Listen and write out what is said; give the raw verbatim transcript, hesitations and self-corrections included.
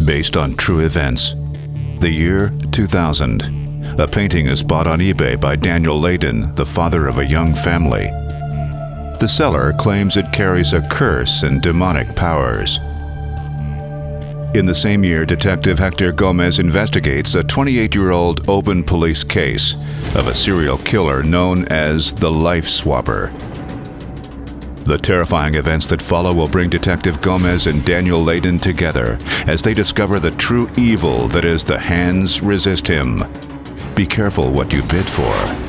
based on true events. The year two thousand. A painting is bought on eBay by Daniel Layden, the father of a young family. The seller claims it carries a curse and demonic powers. In the same year, Detective Hector Gomez investigates a twenty-eight-year-old open police case of a serial killer known as the Life Swapper. The terrifying events that follow will bring Detective Gomez and Daniel Layden together as they discover the true evil that is the Hands Resist Him. Be careful what you bid for.